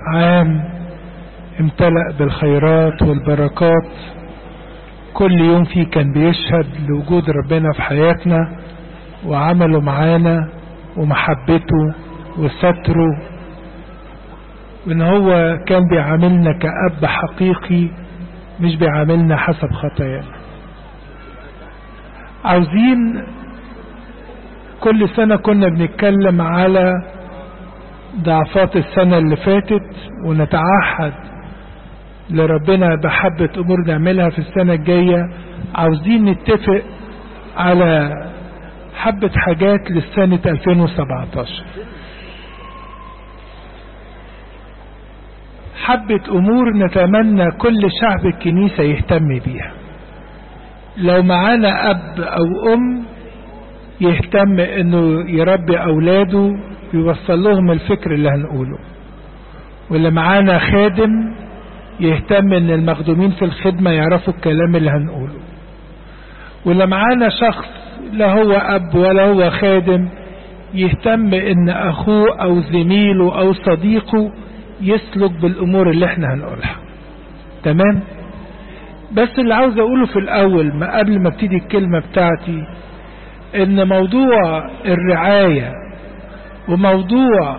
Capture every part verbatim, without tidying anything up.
عام امتلأ بالخيرات والبركات. كل يوم فيه كان بيشهد لوجود ربنا في حياتنا وعمله معانا ومحبته وستره، وان هو كان بيعاملنا كأب حقيقي مش بيعاملنا حسب خطايانا. عاوزين كل سنة كنا بنتكلم على ضعفات السنة اللي فاتت ونتعهد لربنا بحبة امور نعملها في السنة الجاية. عاوزين نتفق على حبة حاجات للسنة ألفين وسبعتاشر، حبة امور نتمنى كل شعب الكنيسة يهتم بيها. لو معانا اب او ام يهتم انه يربي اولاده ويوصل لهم الفكر اللي هنقوله، واللي معانا خادم يهتم ان المخدومين في الخدمة يعرفوا الكلام اللي هنقوله، واللي معانا شخص لا هو اب ولا هو خادم يهتم ان اخوه او زميله او صديقه يسلك بالامور اللي احنا هنقولها. تمام؟ بس اللي عاوز اقوله في الاول ما قبل ما ابتدي الكلمة بتاعتي ان موضوع الرعاية وموضوع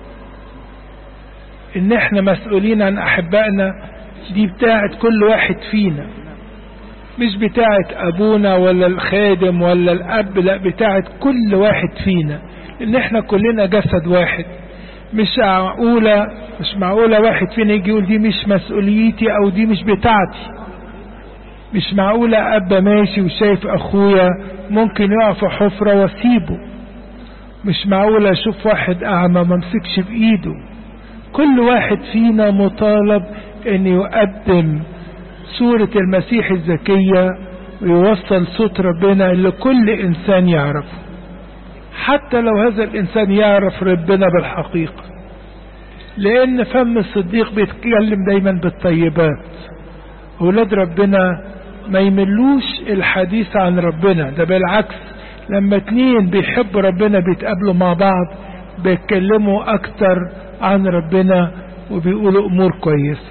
ان احنا مسؤولين عن احبائنا دي بتاعت كل واحد فينا، مش بتاعت ابونا ولا الخادم ولا الاب، لا بتاعت كل واحد فينا، ان احنا كلنا جسد واحد. مش معقولة مش معقولة واحد فينا يجي يقول دي مش مسؤوليتي او دي مش بتاعتي. مش معقولة اب ماشي وشايف اخويا ممكن يقع في حفرة واسيبه. مش معقولة اشوف واحد اعمى ما امسكش بايده. كل واحد فينا مطالب ان يقدم صورة المسيح الزكية ويوصل صوت ربنا اللي كل انسان يعرفه، حتى لو هذا الانسان يعرف ربنا بالحقيقة، لان فم الصديق بيتكلم دايما بالطيبات. اولاد ربنا ما يملوش الحديث عن ربنا، ده بالعكس لما اتنين بيحبوا ربنا بيتقابلوا مع بعض بيتكلموا اكتر عن ربنا وبيقولوا امور كويسة.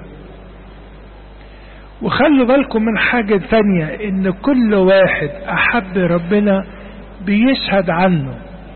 وخلوا بالكم من حاجة ثانية، ان كل واحد احب ربنا بيشهد عنه.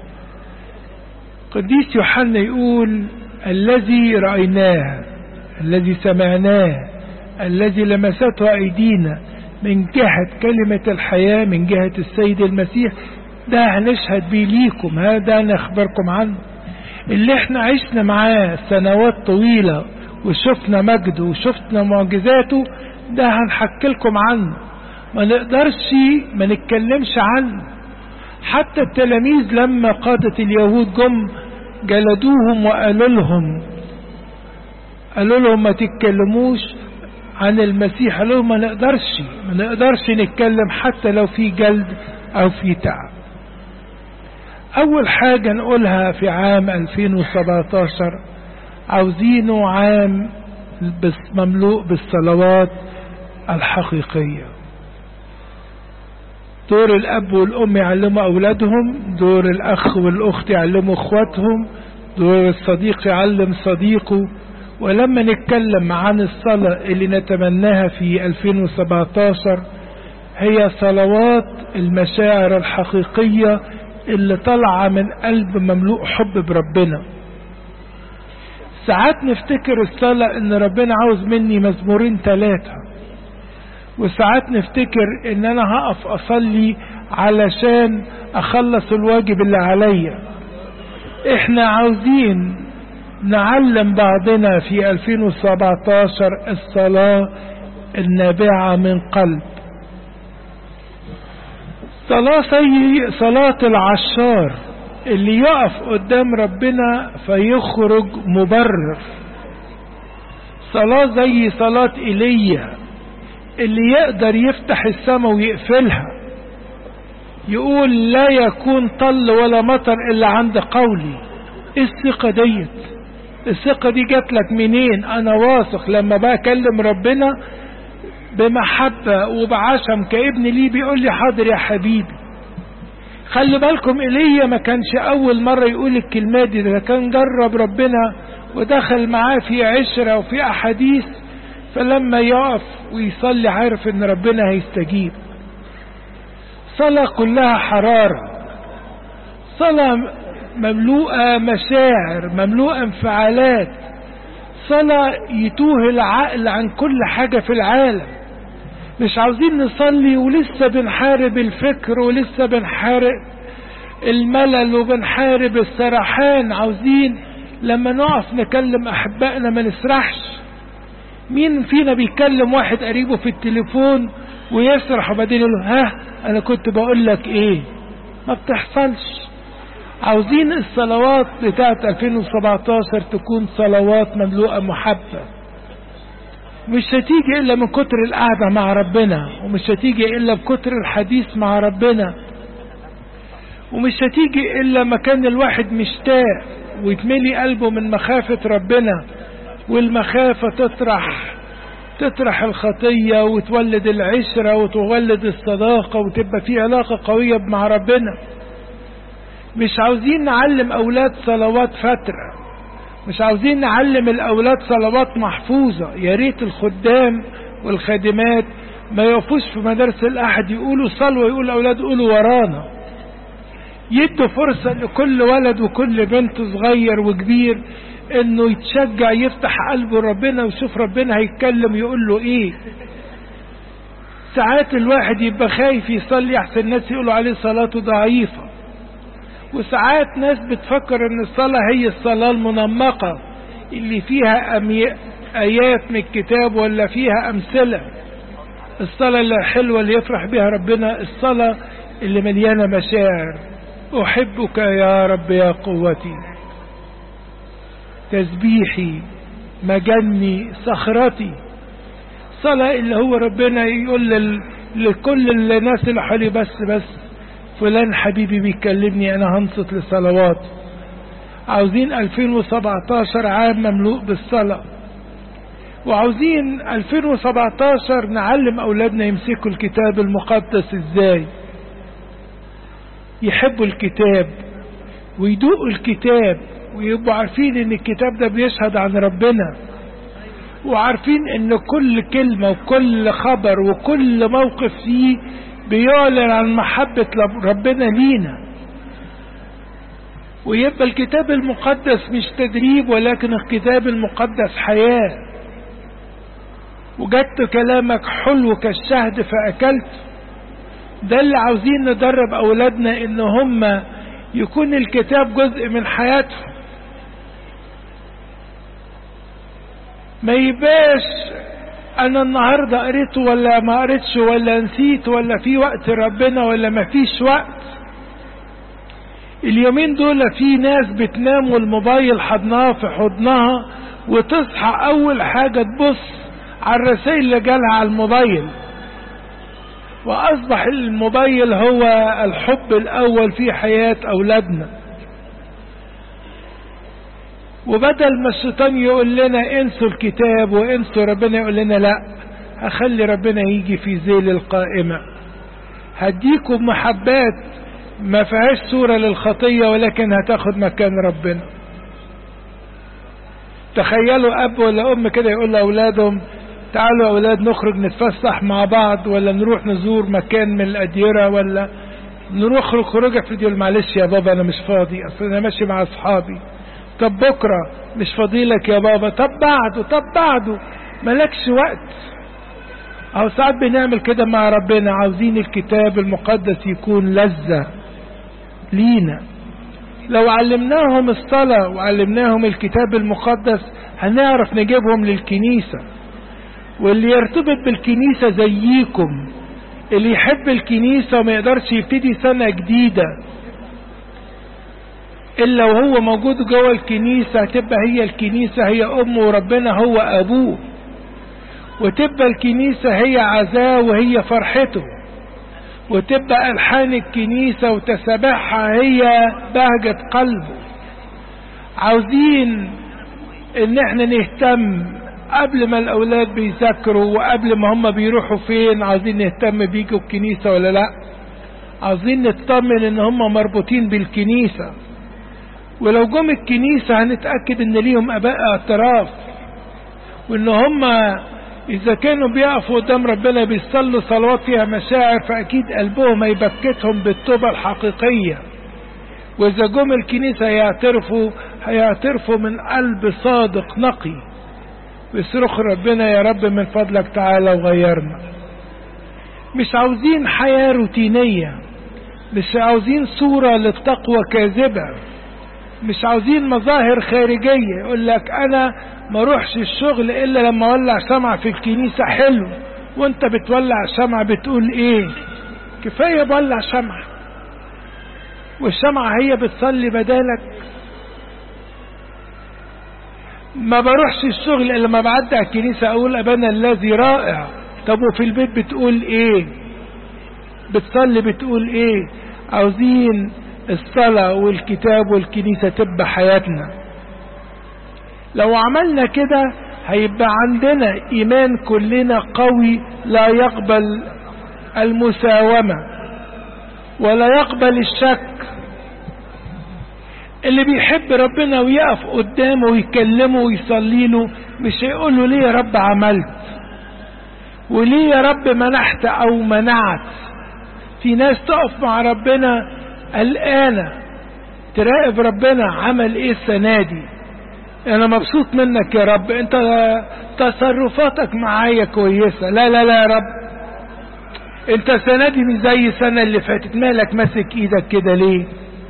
قديس يوحنا يقول الذي رأيناه الذي سمعناه الذي لمسته ايدينا من جهة كلمة الحياة من جهة السيد المسيح ده هنشهد بيه ليكم، هذا نخبركم عنه. اللي احنا عشنا معاه سنوات طويلة وشفنا مجده وشفنا معجزاته ده هنحكي لكم عنه، ما نقدرش ما نتكلمش عنه. حتى التلاميذ لما قادة اليهود جم جلدوهم وقالوا لهم قالوا لهم ما تتكلموش عن المسيح، قالوا لهم ما نقدرش ما نقدرش نتكلم حتى لو في جلد او في تعب. اول حاجة نقولها في عام ألفين وسبعتاشر عاوزينه عام بس مملوء بالصلوات الحقيقية. دور الاب والام يعلموا اولادهم، دور الاخ والاخت يعلموا اخواتهم، دور الصديق يعلم صديقه. ولما نتكلم عن الصلاة اللي نتمناها في ألفين وسبعتاشر هي صلوات المشاعر الحقيقية اللي طلع من قلب مملوء حب بربنا. ساعات نفتكر الصلاة ان ربنا عاوز مني مزمورين ثلاثة، وساعات نفتكر ان انا هقف اصلي علشان اخلص الواجب اللي عليا. احنا عاوزين نعلم بعضنا في ألفين وسبعتاشر الصلاة النابعة من قلب. صلاة زي صلاة العشار اللي يقف قدام ربنا فيخرج مبرر. صلاة زي صلاة إيليا اللي يقدر يفتح السماء ويقفلها، يقول لا يكون طل ولا مطر إلا عند قولي. الثقة ديت الثقة دي جات لك منين؟ أنا واثق لما بكلم ربنا بمحبة وبعشم كابن لي بيقول لي حاضر يا حبيبي. خلي بالكم إيليا ما كانش أول مرة يقول الكلمات دي، ده كان جرب ربنا ودخل معاه في عشرة وفي أحاديث، فلما يقف ويصلي عارف ان ربنا هيستجيب. صلاة كلها حرارة، صلاة مملوءة مشاعر، مملوءة انفعالات، صلاة يتوه العقل عن كل حاجة في العالم. مش عاوزين نصلي ولسه بنحارب الفكر ولسه بنحارب الملل وبنحارب السرحان. عاوزين لما نقف نكلم أحبائنا ما نسرحش. مين فينا بيكلم واحد قريبه في التليفون ويسرح وبعدين يقول ها أنا كنت بقول لك إيه؟ ما بتحصلش. عاوزين الصلوات بتاعت ألفين وسبعتاشر تكون صلوات مملوءة محبة. مش هتيجي إلا من كتر القعدة مع ربنا، ومش هتيجي إلا بكتر الحديث مع ربنا، ومش هتيجي إلا مكان الواحد مشتاق ويتملي قلبه من مخافة ربنا، والمخافة تطرح تطرح الخطية وتولد العشرة وتولد الصداقة وتبقى في علاقة قوية مع ربنا. مش عاوزين نعلم أولاد صلوات فترة، مش عاوزين نعلم الأولاد صلوات محفوظة. يا ريت الخدام والخادمات ما يقفوش في مدارس الأحد يقولوا صلوة يقول الأولاد قولوا ورانا. يدوا فرصة لكل ولد وكل بنت صغير وكبير انه يتشجع يفتح قلبه ربنا ويشوف ربنا هيتكلم يقول له ايه. ساعات الواحد يبقى خايف يصلي احسن الناس يقولوا عليه صلاته ضعيفة، وساعات ناس بتفكر ان الصلاة هي الصلاة المنمقة اللي فيها آيات من الكتاب ولا فيها أمثلة. الصلاة اللي حلوة اللي يفرح بها ربنا الصلاة اللي مليانة مشاعر. أحبك يا رب يا قوتي، تسبيحي، مجني، صخرتي. صلاة اللي هو ربنا يقول لل... لكل الناس اللي حولي بس بس فلان حبيبي بيكلمني أنا هنصت لصلوات. عاوزين ألفين وسبعتاشر عام مملوء بالصلاة، وعاوزين ألفين وسبعتاشر نعلم أولادنا يمسكوا الكتاب المقدس إزاي، يحبوا الكتاب ويدوقوا الكتاب ويبقوا عارفين ان الكتاب ده بيشهد عن ربنا، وعارفين ان كل كلمة وكل خبر وكل موقف فيه بيعلن عن محبة ربنا لينا. ويبقى الكتاب المقدس مش تدريب ولكن الكتاب المقدس حياة. وجدت كلامك حلو كالشهد فأكلت. ده اللي عاوزين ندرب أولادنا ان هم يكون الكتاب جزء من حياتهم. ما يبقاش انا النهاردة قريته ولا ما قريتش ولا نسيت ولا في وقت ربنا ولا ما فيش وقت. اليومين دول في ناس بتنام والموبايل حضنها في حضنها وتصحى اول حاجة تبص على الرسائل اللي جالها على الموبايل، واصبح الموبايل هو الحب الاول في حياة اولادنا. وبدل ما الشيطان يقول لنا انسوا الكتاب وانسوا ربنا، يقول لنا لا، هخلي ربنا يجي في ذيل القائمة، هديكم محبات ما فيهاش صورة للخطية ولكن هتاخد مكان ربنا. تخيلوا اب ولا ام كده يقول لاولادهم تعالوا يا اولاد نخرج نتفسح مع بعض، ولا نروح نزور مكان من الاديرة، ولا نروح خروج خروجه في اليوم. معلش يا بابا انا مش فاضي، اصل انا ماشي مع اصحابي. طب بكرة مش فاضيلك يا بابا. طب بعده طب بعده ملكش وقت. او ساعات بنعمل كده مع ربنا. عاوزين الكتاب المقدس يكون لذة لينا. لو علمناهم الصلاة وعلمناهم الكتاب المقدس هنعرف نجيبهم للكنيسة. واللي يرتبط بالكنيسة زيكم، اللي يحب الكنيسة وما يقدرش يبتدي سنة جديدة إلا وهو موجود جوه الكنيسة، هتبقى هي الكنيسة هي أمه وربنا هو أبوه، وتبقى الكنيسة هي عزاه وهي فرحته، وتبقى ألحان الكنيسة وتسابيحها هي بهجة قلبه. عاوزين ان احنا نهتم قبل ما الاولاد بيذاكروا وقبل ما هم بيروحوا فين. عاوزين نهتم بيجوا الكنيسة ولا لا، عاوزين نطمن ان هم مربوطين بالكنيسة. ولو جم الكنيسة هنتأكد ان ليهم اباء اعتراف، وان هم اذا كانوا بيقفوا قدام ربنا بيصلوا صلوات فيها مشاعر، فاكيد قلبهم هيبكتهم بالتوبة الحقيقية. واذا جم الكنيسة هيعترفوا هيعترفوا من قلب صادق نقي، ويصرخ ربنا يا رب من فضلك تعالى وغيرنا. مش عاوزين حياة روتينية، مش عاوزين صورة للتقوى كاذبة، مش عاوزين مظاهر خارجية. يقول لك انا ما روحش الشغل الا لما اولع شمعة في الكنيسة. حلو، وانت بتولع شمعة بتقول ايه؟ كفاية بولع شمعة، والشمعة هي بتصلي بدالك. ما بروحش الشغل الا لما بعدي على الكنيسة اقول ابانا الذي رائع. طب وفي البيت بتقول ايه؟ بتصلي بتقول ايه؟ عاوزين الصلاة والكتاب والكنيسة تبقى حياتنا. لو عملنا كده هيبقى عندنا ايمان كلنا قوي، لا يقبل المساومة ولا يقبل الشك. اللي بيحب ربنا ويقف قدامه ويكلمه ويصلي له مش هيقول له ليه يا رب عملت، وليه يا رب منحت او منعت. في ناس تقف مع ربنا قلقانة تراقب ربنا عمل ايه السنة دي، انا مبسوط منك يا رب، انت تصرفاتك معايا كويسة. لا لا لا يا رب، انت السنة دي مش زي السنة اللي فاتت، مالك ماسك ايدك كده ليه؟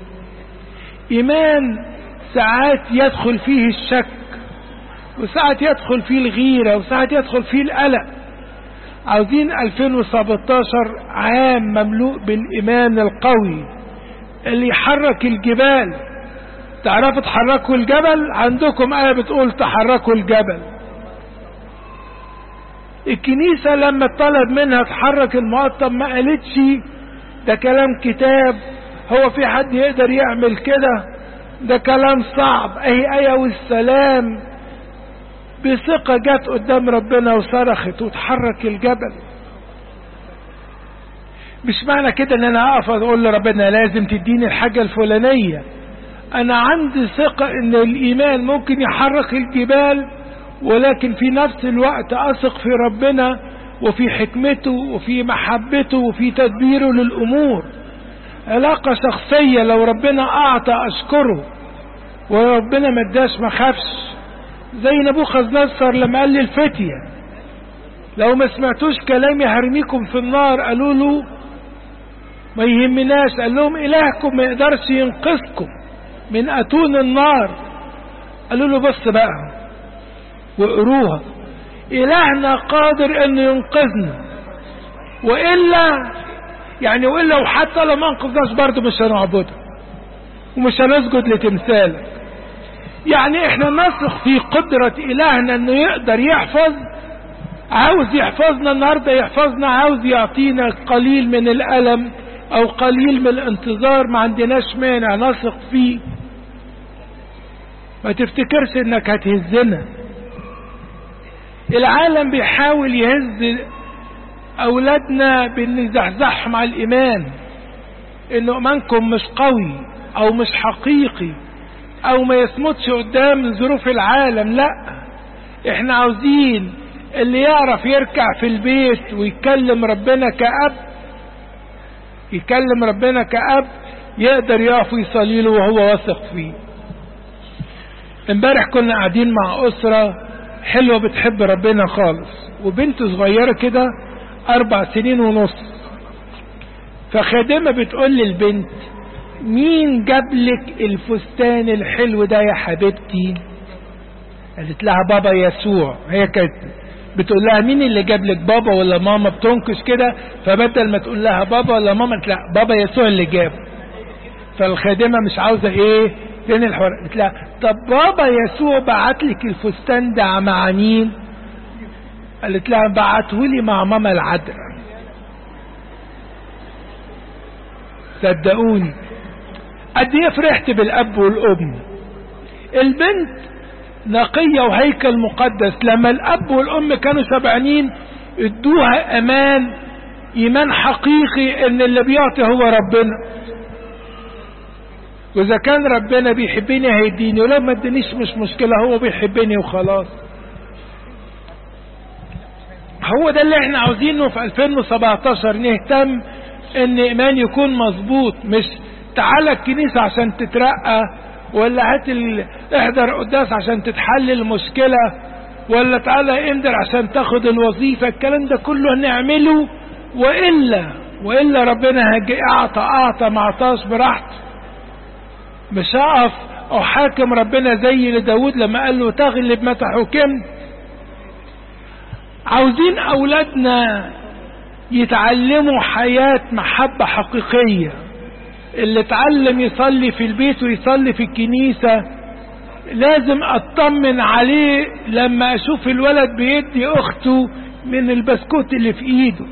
ايمان ساعات يدخل فيه الشك، وساعات يدخل فيه الغيرة، وساعات يدخل فيه القلق. عاوزين ألفين وسبعتاشر عام مملوء بالايمان القوي اللي يحرك الجبال. تعرفوا تحركوا الجبل؟ عندكم آية بتقول تحركوا الجبل. الكنيسة لما طلب منها تحرك المقطم ما قالتش ده كلام كتاب، هو في حد يقدر يعمل كده، ده كلام صعب. اهي آية والسلام بثقة جت قدام ربنا وصرخت وتحرك الجبل. مش معنى كده ان انا اقف اقول لربنا لازم تديني الحاجة الفلانية. انا عندي ثقة ان الايمان ممكن يحرك الجبال، ولكن في نفس الوقت اثق في ربنا وفي حكمته وفي محبته وفي تدبيره للامور. علاقة شخصية، لو ربنا اعطى اشكره، وربنا ما اداش ما خافش. زي نبوخذ نصر لما قال للفتية لو ما سمعتوش كلامي هرميكم في النار، قالوا له ما يهمناش. قال لهم الهكم ما يقدرش ينقذكم من اتون النار. قالوا له بص بقى وقروها، الهنا قادر انه ينقذنا، والا يعني والا وحتى لو ما انقذناش برضه مش هنعبده ومش هنسجد لتمثالك. يعني احنا نثق في قدرة الهنا انه يقدر يحفظ، عاوز يحفظنا النهاردة يحفظنا، عاوز يعطينا قليل من الألم او قليل من الانتظار، ما عندناش مانع نثق فيه. ما تفتكرش انك هتهزنا. العالم بيحاول يهز اولادنا بان يزحزحهم على الايمان، انه ايمانكم مش قوي او مش حقيقي او ما يصمتش قدام ظروف العالم. لا، احنا عاوزين اللي يعرف يركع في البيت ويكلم ربنا كأب، يكلم ربنا كأب، يقدر يقف ويصلي له وهو واثق فيه. امبارح كنا قاعدين مع أسرة حلوة بتحب ربنا خالص، وبنت صغيرة كده أربع سنين ونص. فخادمة بتقول للبنت مين جابلك الفستان الحلو ده يا حبيبتي؟ قالت لها بابا يسوع. هي كانت بتقول لها مين اللي جابلك، بابا ولا ماما؟ بتنكش كده، فبدل ما تقول لها بابا ولا ماما لا بابا يسوع اللي جاب. فالخادمة مش عاوزة ايه فين الحوار، قالت لها طب بابا يسوع بعتلك الفستان ده مع مين؟ قالت لها بعتهولي مع ماما العذراء. صدقوني قد ايه فرحت بالاب والام. البنت نقية وهيكل مقدس، لما الاب والام كانوا شبعانين ادوها امان، ايمان حقيقي ان اللي بيعطي هو ربنا. واذا كان ربنا بيحبني هيديني، ولو ما ادانيش مش مشكلة، هو بيحبني وخلاص. هو ده اللي احنا عاوزينه في ألفين وسبعتاشر، نهتم ان ايمان يكون مظبوط. مش تعالى الكنيسة عشان تترقى، ولا هات ال... احضر قداس عشان تتحل المشكلة، ولا تعالى اندر عشان تاخد الوظيفة. الكلام ده كله هنعمله، وإلا وإلا ربنا هيجي اعطى اعطى ما اعطاش براحته. مش هقف احاكم ربنا زي لداود لما قال له تغلب متى حكمت. عاوزين اولادنا يتعلموا حياة محبة حقيقية. اللي اتعلم يصلي في البيت ويصلي في الكنيسة لازم اطمن عليه لما اشوف الولد بيدي اخته من البسكوت اللي في ايده.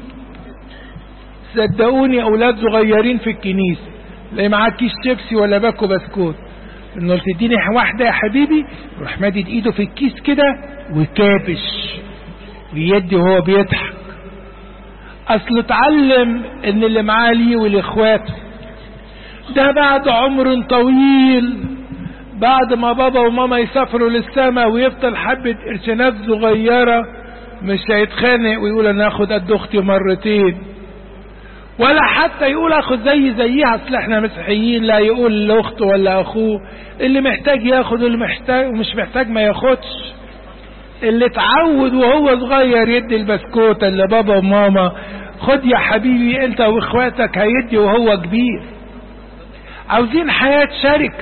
صدقوني اولاد صغيرين في الكنيسة لا معاه كيس شيبسي ولا باكو بسكوت، انه تديني واحدة يا حبيبي، يروح مادد ايده في الكيس كده وكابش ويدي وهو بيضحك. اصل اتعلم ان اللي معاه ليه والاخواته. ده بعد عمر طويل، بعد ما بابا وماما يسافروا للسماء ويفضل حبة قرشينات صغيرة، مش هيتخانق ويقول انا اخد قد اختي مرتين، ولا حتى يقول اخد زي زيها اصل احنا مسيحيين. لا، يقول لاخته ولا اخوه اللي محتاج ياخد، واللي محتاج ومش محتاج ما ياخدش. اللي اتعود وهو صغير يدي البسكوت اللي بابا وماما، خد يا حبيبي انت واخواتك، هيدي وهو كبير. عاوزين حياة شركة.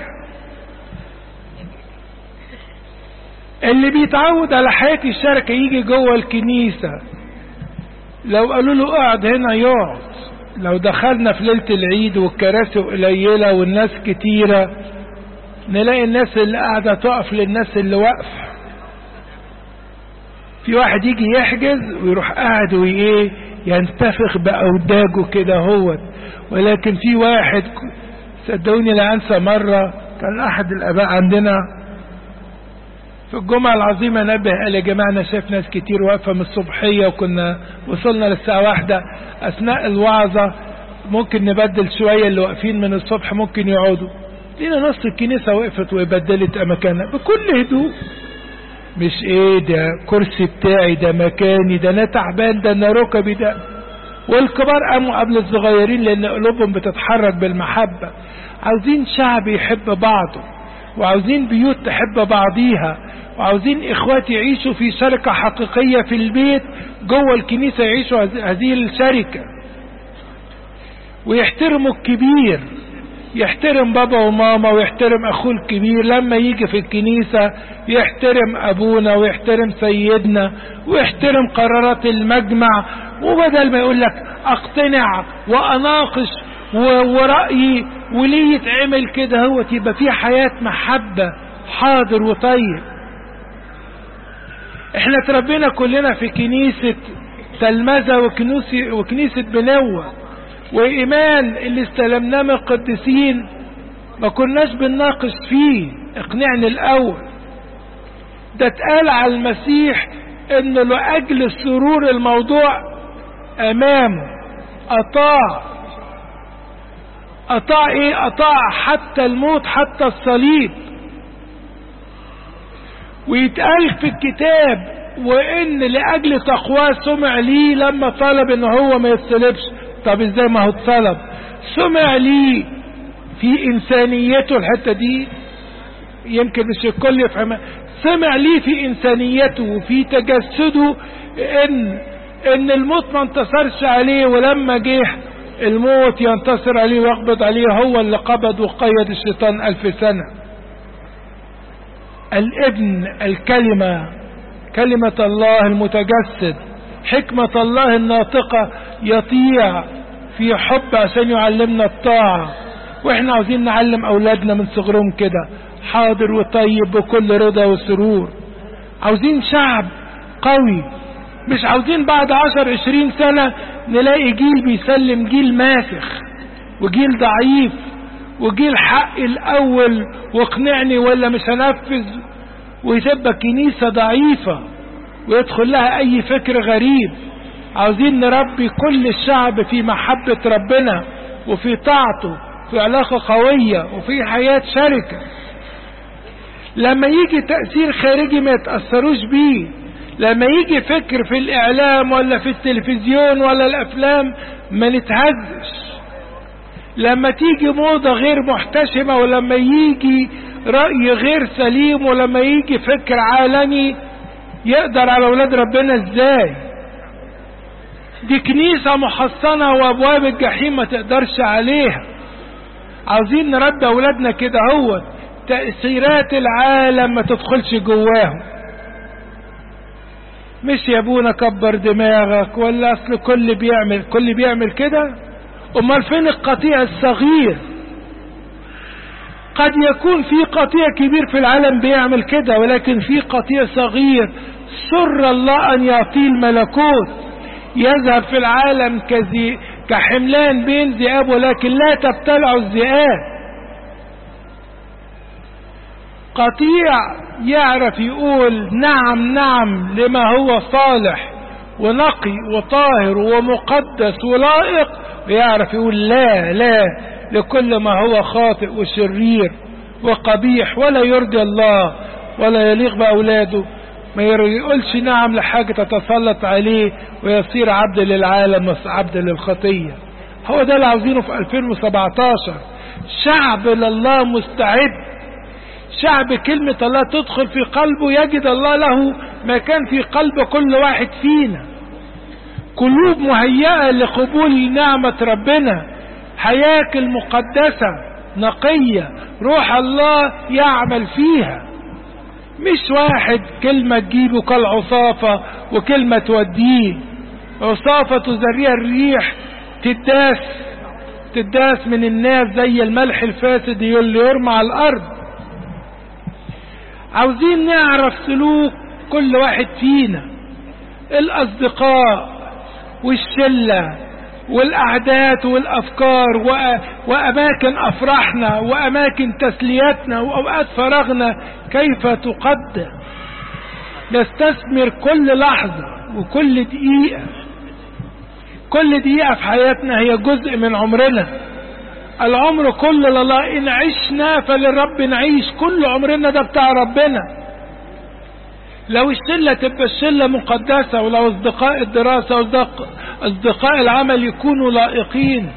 اللي بيتعود على حياة الشركة يجي جوه الكنيسة، لو قالوا له اقعد هنا يقعد. لو دخلنا في ليلة العيد والكراسي قليلة والناس كتيرة، نلاقي الناس اللي قاعدة تقف للناس اللي واقفة. في واحد يجي يحجز ويروح قاعد وايه ينتفخ بأوداجه كده هو. ولكن في واحد صدقوني لا انسى، مرة كان احد الاباء عندنا في الجمعة العظيمة نبه قال يا جماعة انا شايف ناس كتير واقفة من الصبحية، وكنا وصلنا للساعة واحدة. اثناء الوعظة ممكن نبدل شوية، اللي واقفين من الصبح ممكن يقعدوا. لينا نص الكنيسة وقفت وبدلت مكانها بكل هدوء. مش ايه ده كرسي بتاعي، ده مكاني، ده انا تعبان، ده انا ركبي ده. والكبار قاموا قبل الصغيرين لان قلوبهم بتتحرك بالمحبة. عاوزين شعب يحب بعضه، وعاوزين بيوت تحب بعضيها، وعاوزين اخوات يعيشوا في شركة حقيقية في البيت، جوه الكنيسة يعيشوا هذه الشركة، ويحترموا الكبير. يحترم بابا وماما ويحترم اخوه الكبير. لما يجي في الكنيسة يحترم ابونا ويحترم سيدنا ويحترم قرارات المجمع. وبدل ما يقول لك اقتنع واناقش ورأيي وليه يتعمل كده، هو تبقى فيه حياة محبة حاضر وطيب. احنا تربينا كلنا في كنيسة تلمذة وكنيسة, وكنيسة بنوة، وإيمان اللي استلمناه من القديسين ما كناش بنناقش فيه. اقنعني الأول. ده اتقال على المسيح انه لأجل سرور الموضوع امامه اطاع. اطاع ايه؟ اطاع حتى الموت، حتى الصليب. ويتقال في الكتاب وان لأجل تقواه سمع لي لما طلب ان هو ما يتصلبش. طب ازاي ما هو اتصلب؟ سمع لي في انسانيته. الحتة دي يمكن مش الكل يفهمها. سمع لي في انسانيته وفي تجسده ان ان الموت ما انتصرش عليه، ولما جه الموت ينتصر عليه ويقبض عليه. هو اللي قبض وقيد الشيطان الف سنة. الابن الكلمة، كلمة الله المتجسد، حكمة الله الناطقة، يطيع في حب عشان يعلمنا الطاعة. واحنا عاوزين نعلم اولادنا من صغرهم كده حاضر وطيب بكل رضا وسرور. عاوزين شعب قوي، مش عاوزين بعد عشر عشرين سنة نلاقي جيل بيسلم جيل ماسخ، وجيل ضعيف، وجيل حق الاول واقنعني ولا مش هنفذ، ويتبقى كنيسة ضعيفة ويدخل لها اي فكر غريب. عاوزين نربي كل الشعب في محبة ربنا وفي طاعته في علاقة قوية وفي حياة شركة. لما يجي تأثير خارجي ما يتأثروش بيه، لما يجي فكر في الإعلام ولا في التلفزيون ولا الأفلام ما نتهزش، لما تيجي موضة غير محتشمة ولما يجي رأي غير سليم ولما يجي فكر عالمي يقدر على أولاد ربنا ازاي؟ دي كنيسة محصنة وأبواب الجحيم ما تقدرش عليها. عاوزين نربي أولادنا كده، هو تأثيرات العالم ما تدخلش جواهم. مش يا ابونا كبر دماغك ولا اصل كل بيعمل كل بيعمل كده. امال فين القطيع الصغير؟ قد يكون في قطيع كبير في العالم بيعمل كده، ولكن في قطيع صغير سر الله ان يعطيه الملكوت، يذهب في العالم كذي كحملان بين ذئاب ولكن لا تبتلع الذئاب. قطيع يعرف يقول نعم نعم لما هو صالح ونقي وطاهر ومقدس ولائق، ويعرف يقول لا لا لكل ما هو خاطئ وشرير وقبيح ولا يرضي الله ولا يليق بأولاده. ما يقولش نعم لحاجة تتسلط عليه ويصير عبد للعالم وعبد للخطية. هو ده اللي عاوزينه في ألفين وسبعتاشر، شعب لله مستعد، شعب كلمة الله تدخل في قلبه يجد الله له مكان في قلب كل واحد فينا، قلوب مهيئة لقبول نعمة ربنا، هياكل مقدسة نقية روح الله يعمل فيها. مش واحد كلمة تجيبه كالعصافة وكلمة توديه، عصافة تزريها الريح تداس تداس من الناس زي الملح الفاسد اللي يرمى على الأرض. عاوزين نعرف سلوك كل واحد فينا، الأصدقاء والشلة والأعداد والأفكار وأماكن أفراحنا وأماكن تسليتنا وأوقات فراغنا كيف تقدم. نستثمر كل لحظة وكل دقيقة، كل دقيقة في حياتنا هي جزء من عمرنا. العمر كله لله، إن عشنا فللرب نعيش، كل عمرنا ده بتاع ربنا. لو الشلة تبقى الشلة مقدسة، ولو أصدقاء الدراسة وأصدقاء العمل يكونوا لائقين،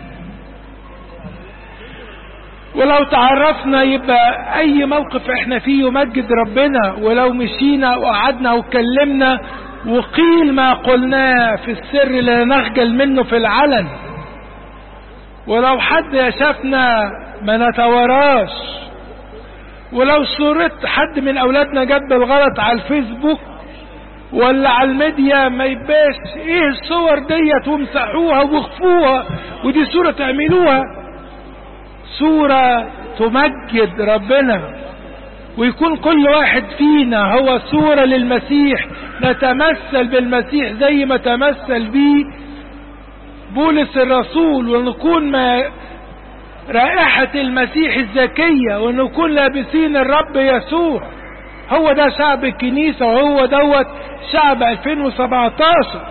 ولو تعرفنا يبقى أي موقف احنا فيه يمجد ربنا، ولو مشينا وقعدنا واتكلمنا وقيل ما قلناه في السر لا نخجل منه في العلن، ولو حد شافنا ما نتوراش، ولو صورة حد من أولادنا جت بالغلط على الفيسبوك ولا على الميديا ما يبقاش ايه الصور ديت ومسحوها واخفوها ودي صورة تعملوها، صورة تمجد ربنا، ويكون كل واحد فينا هو صورة للمسيح، نتمثل بالمسيح زي ما تمثل بيه بولس الرسول، ونكون ما رائحة المسيح الزكية، ونكون لابسين الرب يسوع. هو ده شعب الكنيسة، وهو دوت شعب ألفين وسبعتاشر.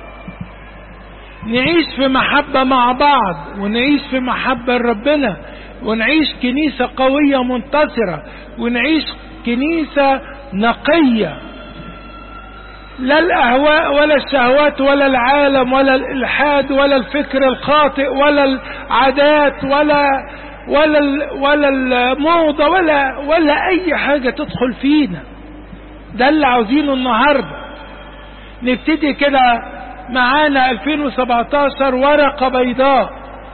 نعيش في محبة مع بعض، ونعيش في محبة لربنا، ونعيش كنيسة قوية منتصرة، ونعيش كنيسة نقية، لا الأهواء ولا الشهوات ولا العالم ولا الإلحاد ولا الفكر الخاطئ ولا العادات ولا ولا ولا الموضة ولا ولا أي حاجة تدخل فينا. ده اللي عاوزينه النهاردة. نبتدي كده معانا ألفين وسبعتاشر ورقة بيضاء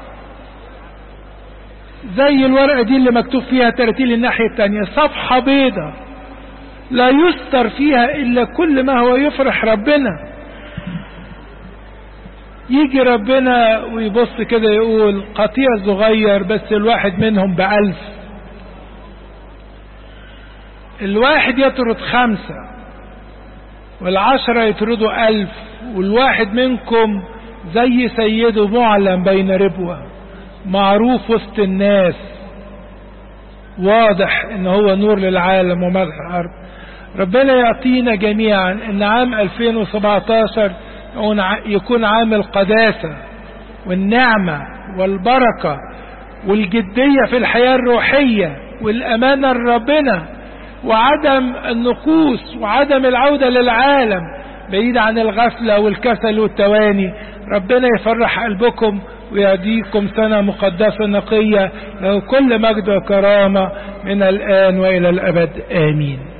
زي الورقة دي اللي مكتوب فيها ترتيل الناحية التانية، صفحة بيضاء لا يستر فيها إلا كل ما هو يفرح ربنا. يجي ربنا ويبص كده يقول قطيع صغير بس الواحد منهم بألف، الواحد يطرد خمسة والعشرة يطردوا ألف، والواحد منكم زي سيده معلم بين ربوة، معروف وسط الناس، واضح ان هو نور للعالم وملح الارض. ربنا يعطينا جميعا ان عام ألفين وسبعتاشر يكون عام القداسة والنعمة والبركة والجدية في الحياة الروحية والأمانة لربنا وعدم النقوص وعدم العودة للعالم بعيد عن الغفلة والكسل والتواني. ربنا يفرح قلبكم ويهديكم سنة مقدسة نقية له كل مجد وكرامة من الآن وإلى الأبد آمين.